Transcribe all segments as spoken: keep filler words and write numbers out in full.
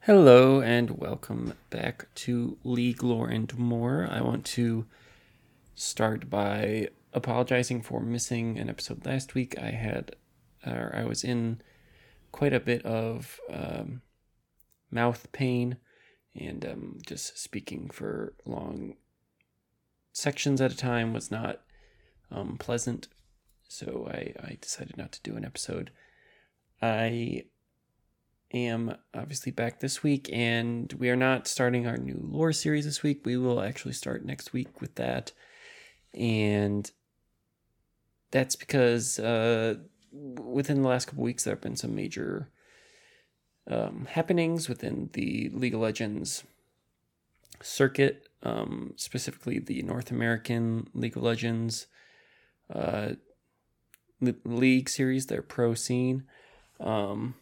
Hello and welcome back to League Lore and More. I want to start by apologizing for missing an episode last week. I had, or I was in quite a bit of um, mouth pain and um, just speaking for long sections at a time was not um, pleasant. So I, I decided not to do an episode. I am obviously back this week, and we are not starting our new lore series this week. We will actually start next week with that, and that's because uh, within the last couple weeks there have been some major um, happenings within the League of Legends circuit, um, specifically the North American League of Legends uh, League series, their pro scene. Um,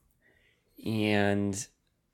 and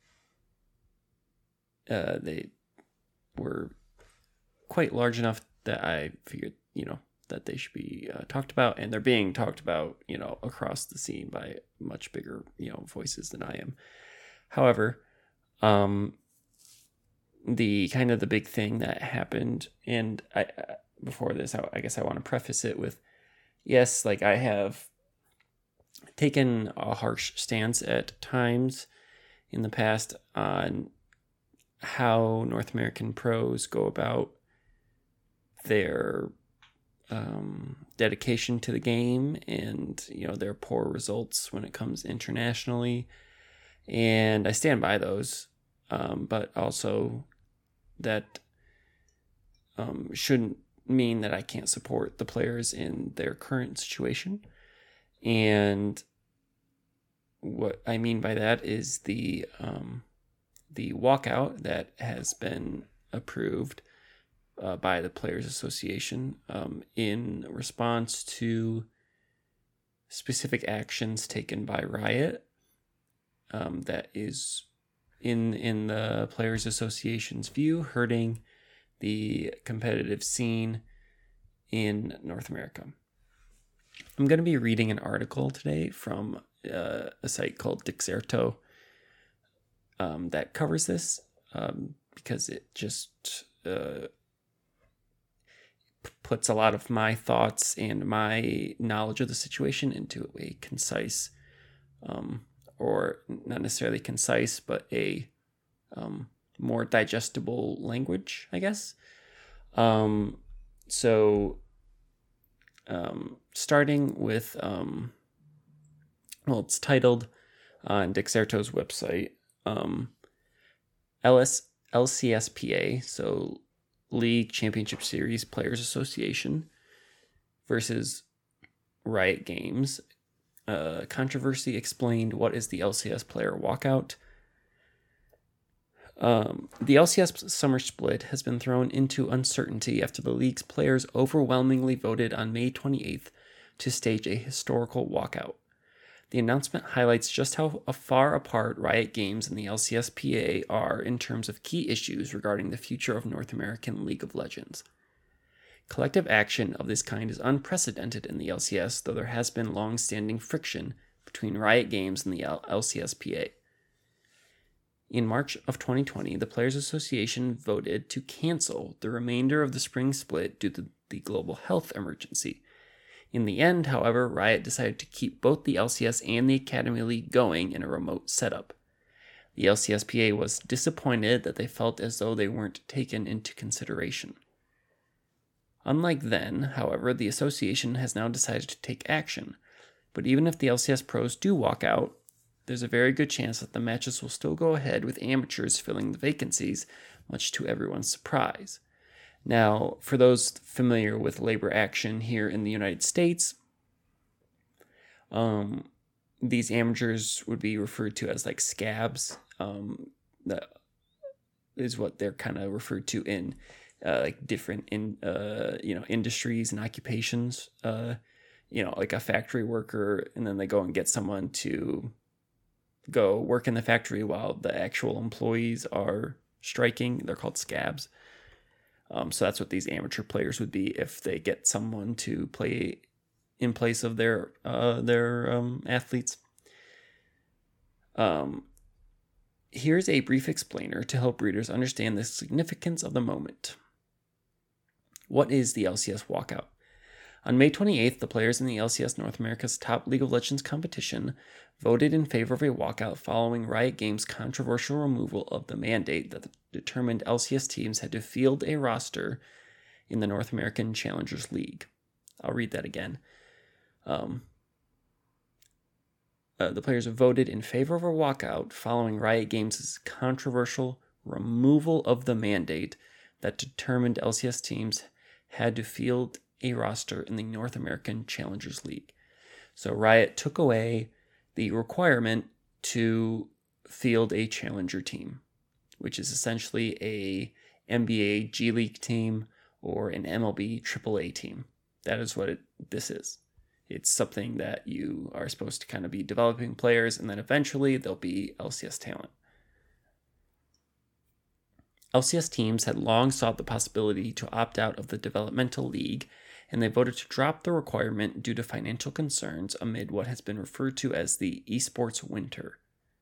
uh, they were quite large enough that I figured, you know, that they should be uh, talked about, and they're being talked about, you know, across the scene by much bigger, you know, voices than I am. However, um, the kind of the big thing that happened, and I uh, before this, I, I guess I want to preface it with, yes, like I have taken a harsh stance at times in the past on how North American pros go about their um, dedication to the game and, you know, their poor results when it comes internationally. And I stand by those, um, but also that um, shouldn't mean that I can't support the players in their current situation. And what I mean by that is the um, the walkout that has been approved uh, by the Players Association um, in response to specific actions taken by Riot. Um, that is, in in the Players Association's view, hurting the competitive scene in North America. I'm going to be reading an article today from uh, a site called Dexerto um, that covers this um, because it just uh, p- puts a lot of my thoughts and my knowledge of the situation into a concise, um, or not necessarily concise, but a um, more digestible language, I guess. Um, so... Um, starting with, um, well, it's titled on Dexerto's website, um, L S, L C S P A, so League Championship Series Players Association versus Riot Games. Uh, controversy explained. What is the L C S player walkout? Um, the L C S summer split has been thrown into uncertainty after the league's players overwhelmingly voted on May twenty-eighth to stage a historical walkout. The announcement highlights just how far apart Riot Games and the L C S P A are in terms of key issues regarding the future of North American League of Legends. Collective action of this kind is unprecedented in the L C S, though there has been long-standing friction between Riot Games and the L C S P A. In March of twenty twenty, the Players Association voted to cancel the remainder of the spring split due to the global health emergency. In the end, however, Riot decided to keep both the L C S and the Academy League going in a remote setup. The L C S P A was disappointed that they felt as though they weren't taken into consideration. Unlike then, however, the association has now decided to take action. But even if the L C S pros do walk out, there's a very good chance that the matches will still go ahead with amateurs filling the vacancies, much to everyone's surprise. Now, for those familiar with labor action here in the United States, um, these amateurs would be referred to as like scabs. Um, that is what they're kind of referred to in uh, like different in uh, you know industries and occupations. Uh, you know, like a factory worker, and then they go and get someone to go work in the factory while the actual employees are striking. They're called scabs. Um, so that's what these amateur players would be if they get someone to play in place of their uh, their um, athletes. Um, Here's a brief explainer to help readers understand the significance of the moment. What is the L C S walkout? On May twenty-eighth, the players in the L C S North America's top League of Legends competition voted in favor of a walkout following Riot Games' controversial removal of the mandate that determined L C S teams had to field a roster in the North American Challengers League. I'll read that again. Um, uh, the players voted in favor of a walkout following Riot Games' controversial removal of the mandate that determined L C S teams had to field a roster in the North American Challengers League. So Riot took away the requirement to field a challenger team, which is essentially a N B A G League team or an M L B triple A team. That is what it, this is. It's something that you are supposed to kind of be developing players, and then eventually they'll be L C S talent. L C S teams had long sought the possibility to opt out of the developmental league, and they voted to drop the requirement due to financial concerns amid what has been referred to as the esports winter.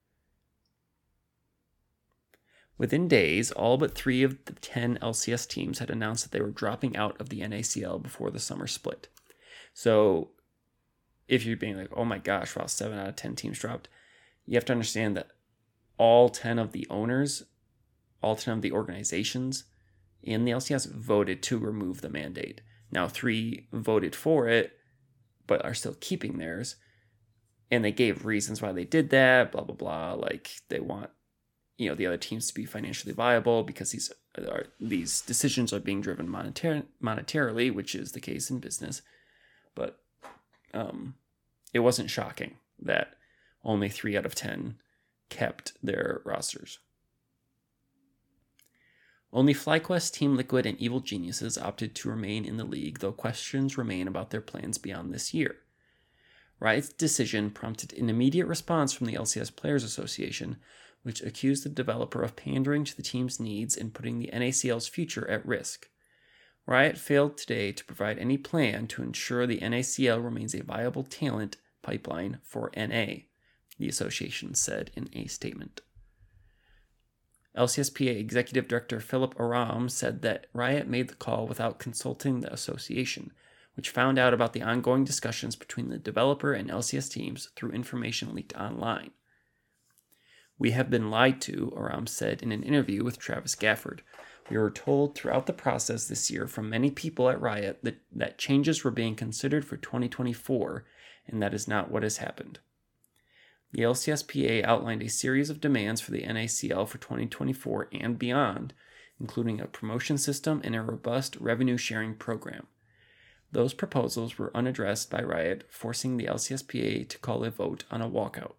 Within days, all but three of the ten L C S teams had announced that they were dropping out of the N A C L before the summer split. So if you're being like, oh my gosh, wow, seven out of ten teams dropped, you have to understand that all ten of the owners, all ten of the organizations in the L C S voted to remove the mandate. Now, three voted for it, but are still keeping theirs. And they gave reasons why they did that, blah, blah, blah. Like, they want, you know, the other teams to be financially viable because these are, these decisions are being driven monetar- monetarily, which is the case in business. But um, it wasn't shocking that only three out of ten kept their rosters. Only FlyQuest, Team Liquid, and Evil Geniuses opted to remain in the league, though questions remain about their plans beyond this year. Riot's decision prompted an immediate response from the L C S Players Association, which accused the developer of pandering to the team's needs and putting the N A C L's future at risk. Riot failed today to provide any plan to ensure the N A C L remains a viable talent pipeline for N A, the association said in a statement. L C S P A Executive Director Philip Aram said that Riot made the call without consulting the association, which found out about the ongoing discussions between the developer and L C S teams through information leaked online. We have been lied to, Aram said in an interview with Travis Gafford. We were told throughout the process this year from many people at Riot that, that changes were being considered for twenty twenty-four, and that is not what has happened. The L C S P A outlined a series of demands for the N A C L for twenty twenty-four and beyond, including a promotion system and a robust revenue-sharing program. Those proposals were unaddressed by Riot, forcing the L C S P A to call a vote on a walkout.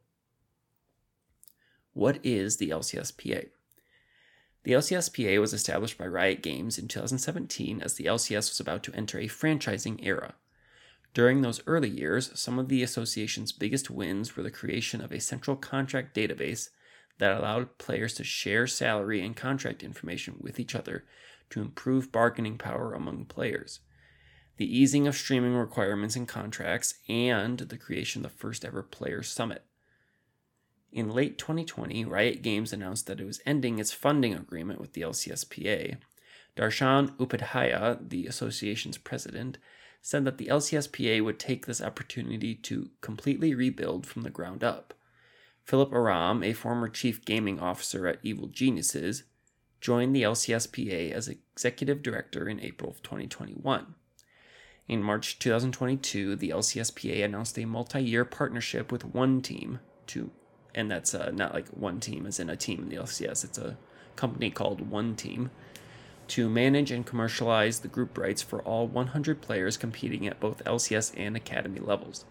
What is the L C S P A? The L C S P A was established by Riot Games in two thousand seventeen as the L C S was about to enter a franchising era. During those early years, some of the association's biggest wins were the creation of a central contract database that allowed players to share salary and contract information with each other to improve bargaining power among players, the easing of streaming requirements in contracts, and the creation of the first ever Player Summit. In late twenty twenty, Riot Games announced that it was ending its funding agreement with the L C S P A. Darshan Upadhyaya, the association's president, said that the L C S P A would take this opportunity to completely rebuild from the ground up. Philip Aram, a former chief gaming officer at Evil Geniuses, joined the L C S P A as executive director in April of twenty twenty-one. In March twenty twenty-two, the L C S P A announced a multi-year partnership with One Team, to, and that's uh, not like one team as in a team in the L C S, it's a company called One Team, to manage and commercialize the group rights for all one hundred players competing at both L C S and Academy levels.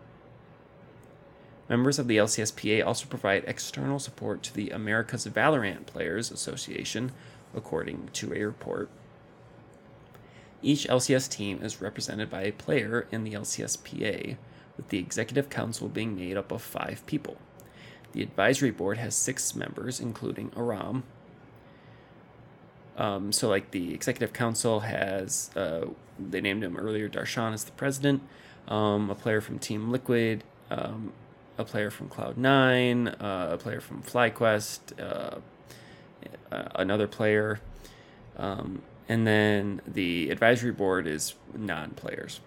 Members of the L C S P A also provide external support to the America's Valorant Players Association, according to a report. Each L C S team is represented by a player in the L C S P A, with the executive council being made up of five people. The advisory board has six members, including Aram. Um, so, like, the executive council has, uh, they named him earlier, Darshan as the president, um, a player from Team Liquid, um, a player from Cloud nine, uh, a player from FlyQuest, uh, another player, um, and then the advisory board is non-players.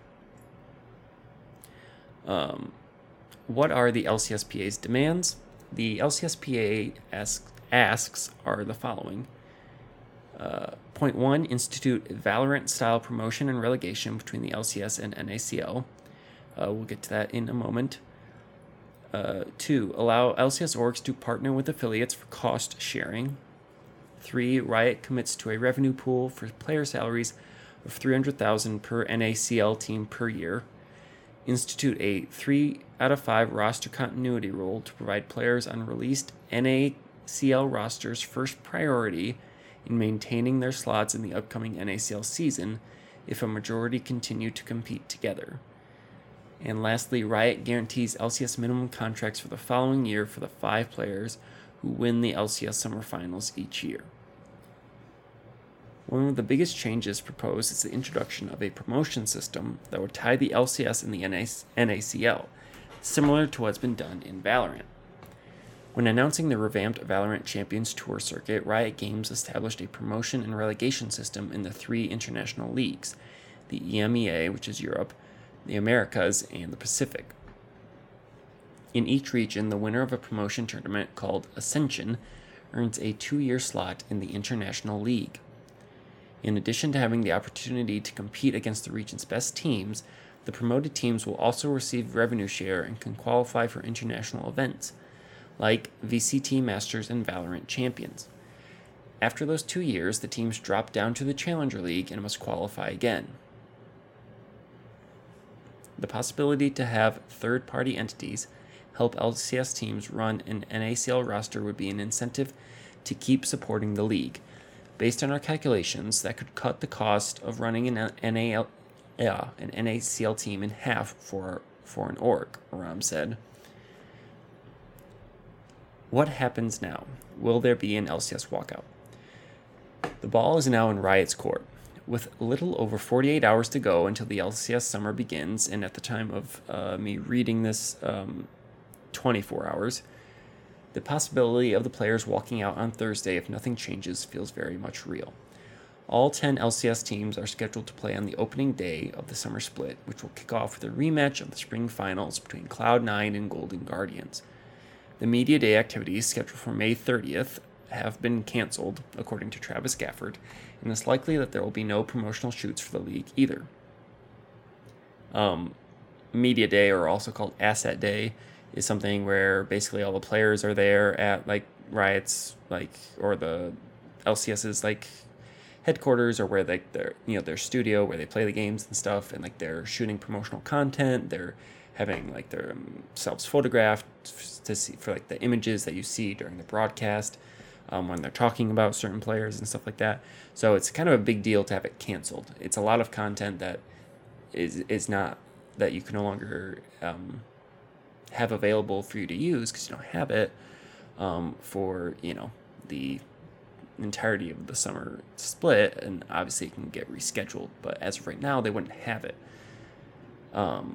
Um, what are the L C S P A's demands? The L C S P A asks, asks are the following. Uh, point one, institute Valorant-style promotion and relegation between the L C S and N A C L. Uh, we'll get to that in a moment. Uh, two, allow L C S orgs to partner with affiliates for cost sharing. Three, Riot commits to a revenue pool for player salaries of three hundred thousand dollars per N A C L team per year. Institute a three out of five roster continuity rule to provide players on released N A C L rosters first priority in maintaining their slots in the upcoming N A C L season if a majority continue to compete together. And lastly, Riot guarantees L C S minimum contracts for the following year for the five players who win the L C S Summer Finals each year. One of the biggest changes proposed is the introduction of a promotion system that would tie the L C S and the N A C L, similar to what's been done in Valorant. When announcing the revamped Valorant Champions Tour circuit, Riot Games established a promotion and relegation system in the three international leagues, the E M E A, which is Europe, the Americas, and the Pacific. In each region, the winner of a promotion tournament called Ascension earns a two-year slot in the International League. In addition to having the opportunity to compete against the region's best teams, the promoted teams will also receive revenue share and can qualify for international events, like V C T Masters and Valorant Champions. After those two years, the teams drop down to the Challenger League and must qualify again. The possibility to have third-party entities help L C S teams run an N A C L roster would be an incentive to keep supporting the league. Based on our calculations, that could cut the cost of running an N A L, yeah, an N A C L team in half for, for an org, Aram said. What happens now? Will there be an L C S walkout? The ball is now in Riot's court. With little over forty-eight hours to go until the L C S summer begins, and at the time of uh, me reading this, um, twenty-four hours, the possibility of the players walking out on Thursday if nothing changes feels very much real. All ten L C S teams are scheduled to play on the opening day of the summer split, which will kick off with a rematch of the spring finals between Cloud nine and Golden Guardians. The Media Day activities, scheduled for May thirtieth, have been canceled, according to Travis Gafford, and it's likely that there will be no promotional shoots for the league either. Um, Media Day, or also called Asset Day, is something where basically all the players are there at like Riot's, like, or the LCS's like headquarters, or where like their, you know, their studio where they play the games and stuff, and like they're shooting promotional content. They're having like their um, selves photographed to see for like the images that you see during the broadcast. Um, when they're talking about certain players and stuff like that. So it's kind of a big deal to have it canceled. It's a lot of content that is is not, that you can no longer um, have available for you to use because you don't have it um, for, you know, the entirety of the summer split, and obviously it can get rescheduled. But as of right now, they wouldn't have it. Um,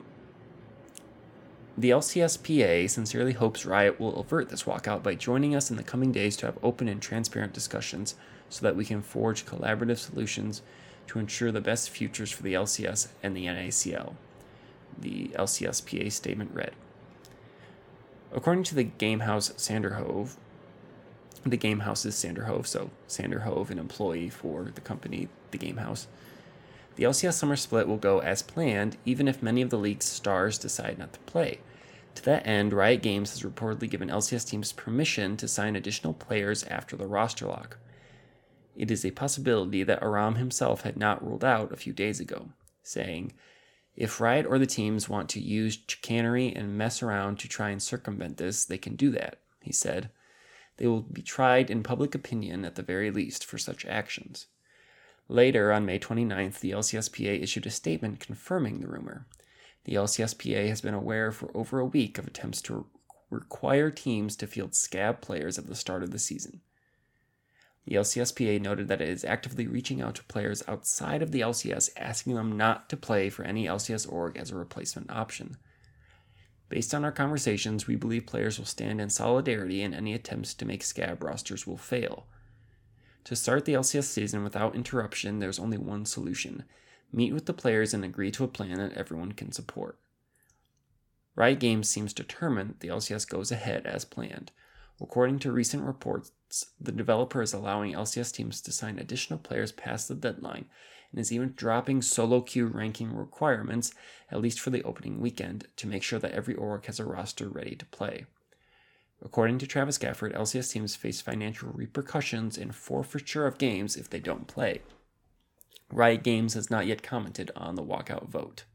The L C S P A sincerely hopes Riot will avert this walkout by joining us in the coming days to have open and transparent discussions so that we can forge collaborative solutions to ensure the best futures for the L C S and the N A C L. The L C S P A statement read. According to the Gamehouse Sanderhove, the Gamehouse is Sanderhove, so Sanderhove, an employee for the company, the Gamehouse, the L C S summer split will go as planned, even if many of the league's stars decide not to play. To that end, Riot Games has reportedly given L C S teams permission to sign additional players after the roster lock. It is a possibility that Aram himself had not ruled out a few days ago, saying, "If Riot or the teams want to use chicanery and mess around to try and circumvent this, they can do that," he said. "They will be tried in public opinion at the very least for such actions." Later, on May twenty-ninth, the L C S P A issued a statement confirming the rumor. The L C S P A has been aware for over a week of attempts to require teams to field scab players at the start of the season. The L C S P A noted that it is actively reaching out to players outside of the L C S, asking them not to play for any L C S org as a replacement option. Based on our conversations, we believe players will stand in solidarity and any attempts to make scab rosters will fail. To start the L C S season without interruption, there's only one solution. Meet with the players and agree to a plan that everyone can support. Riot Games seems determined that the L C S goes ahead as planned. According to recent reports, the developer is allowing L C S teams to sign additional players past the deadline and is even dropping solo queue ranking requirements, at least for the opening weekend, to make sure that every org has a roster ready to play. According to Travis Gafford, L C S teams face financial repercussions and forfeiture of games if they don't play. Riot Games has not yet commented on the walkout vote.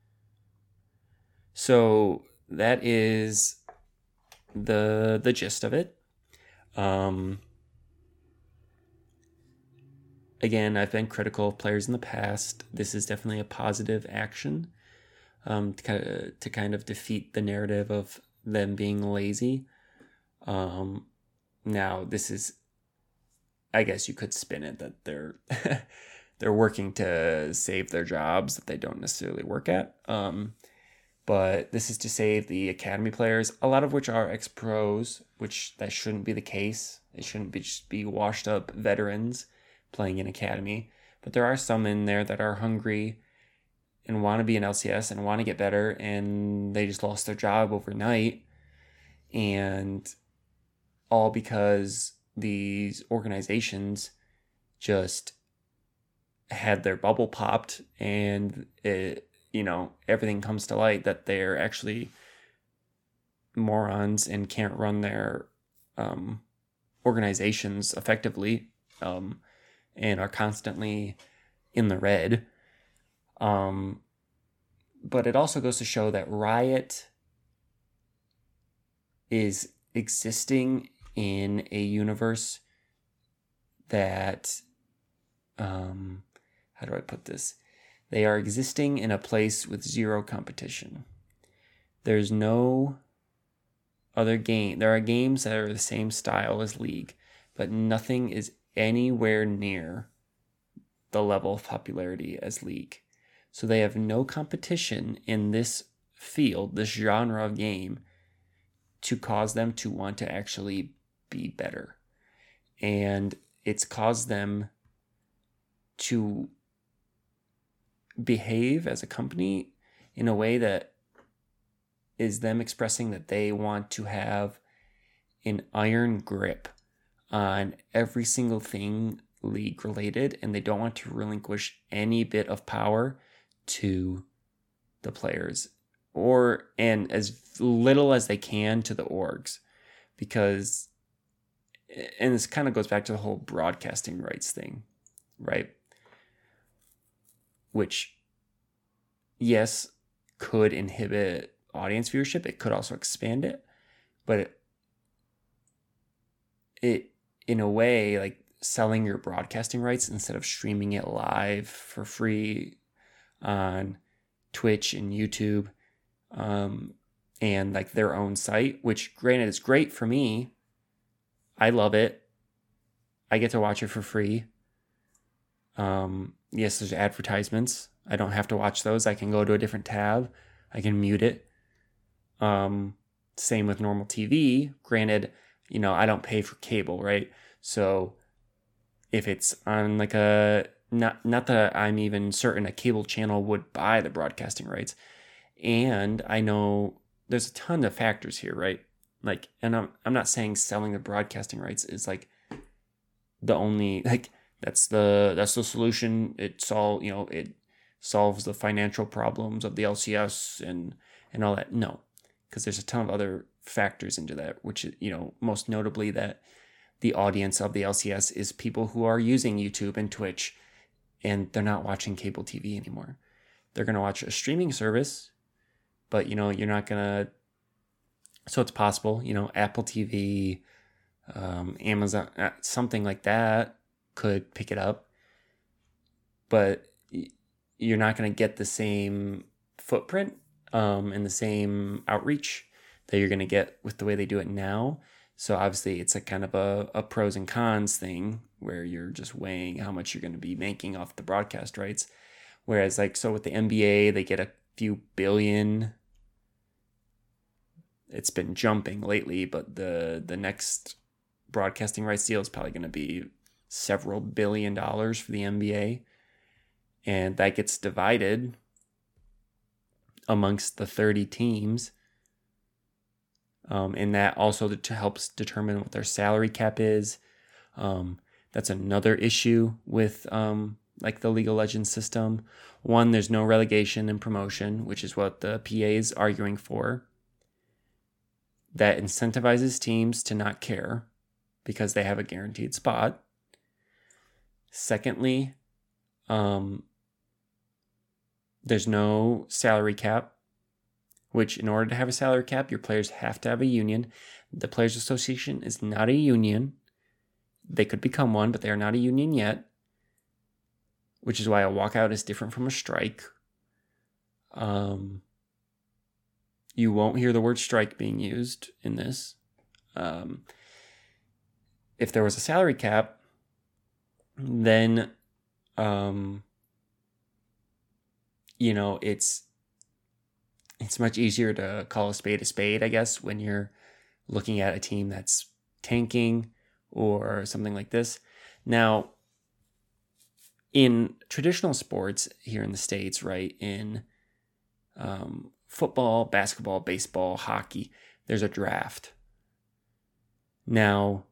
So that is the the gist of it. Um, again, I've been critical of players in the past. This is definitely a positive action um, to kind of to kind of defeat the narrative of them being lazy. Um, now, this is, I guess you could spin it that they're they're working to save their jobs that they don't necessarily work at. Um, but this is to save the academy players, a lot of which are ex-pros, which that shouldn't be the case. It shouldn't be just be washed up veterans playing in academy. But there are some in there that are hungry and want to be in L C S and want to get better, and they just lost their job overnight. And all because these organizations just had their bubble popped, and it, you know, everything comes to light that they're actually morons and can't run their um, organizations effectively, um, and are constantly in the red. Um, but it also goes to show that Riot is existing in a universe that, um, how do I put this? They are existing in a place with zero competition. There's no other game. There are games that are the same style as League, but nothing is anywhere near the level of popularity as League. So they have no competition in this field, this genre of game, to cause them to want to actually be better. And it's caused them to behave as a company in a way that is them expressing that they want to have an iron grip on every single thing League related, and they don't want to relinquish any bit of power to the players, or and as little as they can to the orgs, because, and this kind of goes back to the whole broadcasting rights thing, right? Which, yes, could inhibit audience viewership. It could also expand it, but it, it in a way, like selling your broadcasting rights instead of streaming it live for free on Twitch and YouTube, um, and like their own site, which granted is great for me. I love it. I get to watch it for free. Um, yes, there's advertisements. I don't have to watch those. I can go to a different tab. I can mute it. Um, same with normal T V. Granted, you know, I don't pay for cable, right? So if it's on like a, not, not that I'm even certain a cable channel would buy the broadcasting rights. And I know there's a ton of factors here, right? Like, and I'm, I'm not saying selling the broadcasting rights is like the only, like, that's the, that's the solution. It's all, you know, it solves the financial problems of the L C S and, and all that. No, because there's a ton of other factors into that, which, you know, most notably that the audience of the L C S is people who are using YouTube and Twitch, and they're not watching cable T V anymore. They're going to watch a streaming service, but, you know, you're not going to, so it's possible, you know, Apple T V, um, Amazon, something like that could pick it up, but you're not going to get the same footprint um, and the same outreach that you're going to get with the way they do it now. So obviously it's a kind of a, a pros and cons thing where you're just weighing how much you're going to be making off the broadcast rights. Whereas like, so with the N B A, they get a few billion it's been jumping lately, but the the next broadcasting rights deal is probably going to be several billion dollars for the N B A. And that gets divided amongst the thirty teams. Um, and that also to helps determine what their salary cap is. Um, that's another issue with um, like the League of Legends system. One, there's no relegation and promotion, which is what the P A is arguing for. That incentivizes teams to not care because they have a guaranteed spot. Secondly, um, there's no salary cap, which in order to have a salary cap, your players have to have a union. The Players Association is not a union. They could become one, but they are not a union yet, which is why a walkout is different from a strike. Um, you won't hear the word strike being used in this. Um, if there was a salary cap, then, um, you know, it's it's much easier to call a spade a spade, I guess, when you're looking at a team that's tanking or something like this. Now, in traditional sports here in the States, right, in um, football, basketball, baseball, hockey, there's a draft. Now,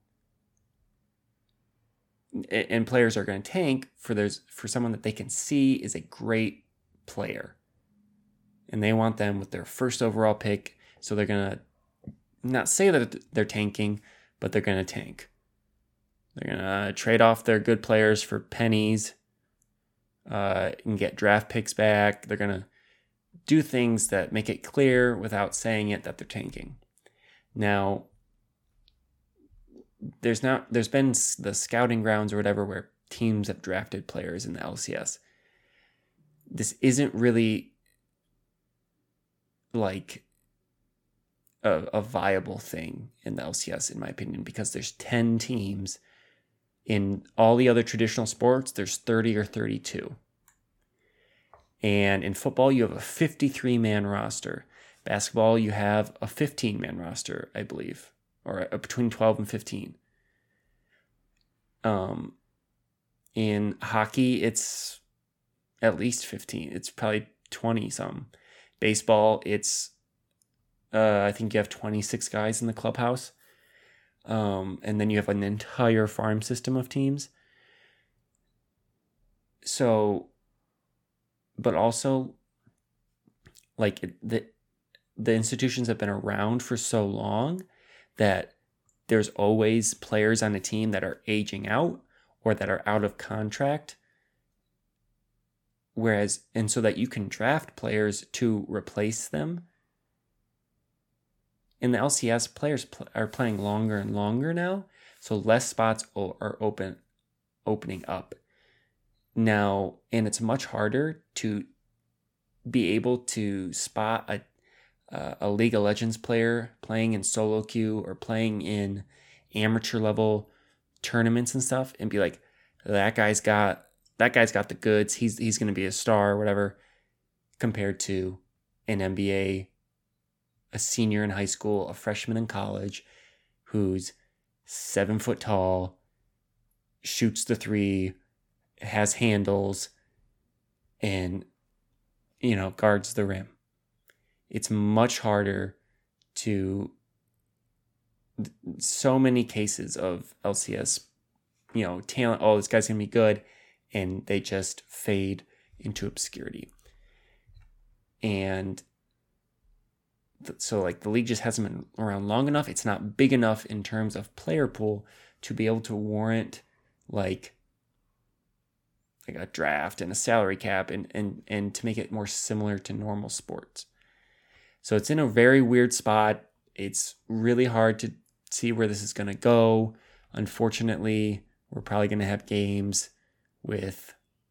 and players are going to tank for those for someone that they can see is a great player. And they want them with their first overall pick. So they're going to not say that they're tanking, but they're going to tank. They're going to trade off their good players for pennies uh, and get draft picks back. They're going to do things that make it clear without saying it that they're tanking. Now, there's not there's been the scouting grounds or whatever where teams have drafted players in the L C S. This isn't really like a, a viable thing in the L C S, in my opinion, because there's ten teams. In all the other traditional sports, there's thirty or thirty-two. And in football, you have a fifty-three man roster. Basketball, you have a fifteen man roster, I believe, or a, between twelve and fifteen. Um, in hockey, it's at least fifteen. It's probably twenty some. Baseball, it's, uh, I think you have twenty-six guys in the clubhouse. Um, and then you have an entire farm system of teams. So, but also, like, the, the institutions have been around for so long that there's always players on a team that are aging out or that are out of contract. Whereas, and so that you can draft players to replace them. In the L C S, players pl- are playing longer and longer now, so less spots o- are open, opening up. Now, and it's much harder to be able to spot a uh, a League of Legends player playing in solo queue or playing in amateur level tournaments and stuff, and be like, that guy's got that guy's got the goods. He's he's going to be a star or whatever, compared to an N B A, a senior in high school, a freshman in college, who's seven foot tall, shoots the three, has handles, and, you know, guards the rim. It's much harder to, so many cases of L C S, you know, talent, oh, this guy's going to be good, and they just fade into obscurity. And so, like, the league just hasn't been around long enough. It's not big enough in terms of player pool to be able to warrant, like, like a draft and a salary cap and, and, and to make it more similar to normal sports. So it's in a very weird spot. It's really hard to see where this is going to go. Unfortunately, we're probably going to have games with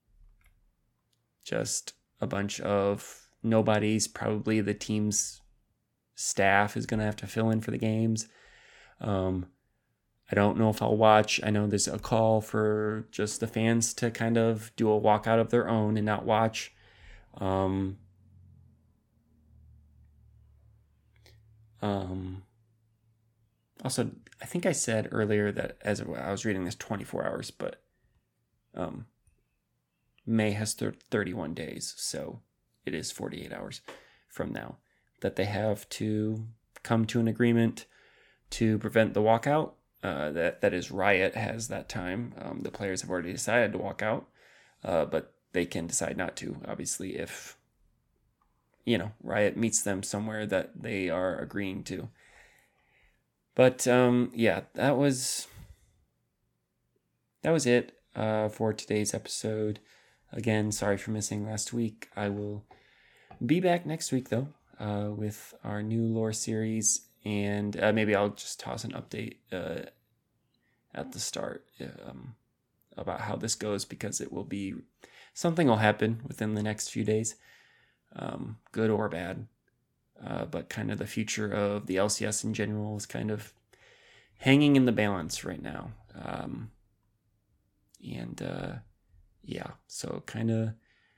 just a bunch of nobodies. Probably the team's staff is going to have to fill in for the games. Um, I don't know if I'll watch. I know there's a call for just the fans to kind of do a walkout of their own and not watch. Um, Um, also, I think I said earlier that as I was reading this twenty-four hours, but um, May has thirty-one days, so it is forty-eight hours from now that they have to come to an agreement to prevent the walkout. Uh, that that is, Riot has that time. Um, the players have already decided to walk out, uh, but they can decide not to, obviously, if you know Riot meets them somewhere that they are agreeing to. But um, yeah, that was that was it uh, for today's episode. Again, sorry for missing last week. I will be back next week though uh, with our new lore series, and uh, maybe I'll just toss an update uh, at the start um, about how this goes, because it will be something will happen within the next few days, um, good or bad. Uh, but kind of the future of the L C S in general is kind of hanging in the balance right now. Um, and uh, yeah, so kind of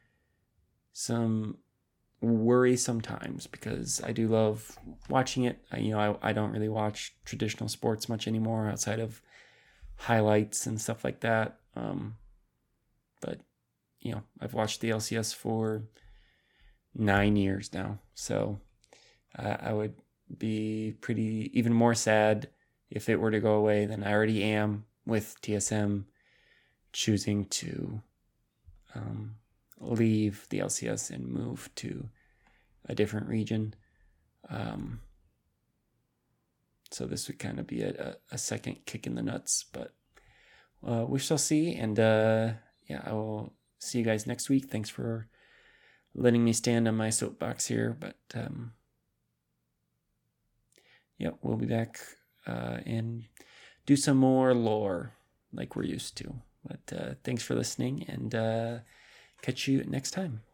some worry sometimes, because I do love watching it. I, you know, I, I don't really watch traditional sports much anymore outside of highlights and stuff like that. Um, but, you know, I've watched the L C S for nine years now, so Uh, I would be pretty even more sad if it were to go away than I already am with T S M choosing to um, leave the L C S and move to a different region. Um, so this would kind of be a, a second kick in the nuts, but uh, we shall see. And uh, yeah, I will see you guys next week. Thanks for letting me stand on my soapbox here, but um, yeah, we'll be back uh, and do some more lore like we're used to. But uh, thanks for listening, and uh, catch you next time.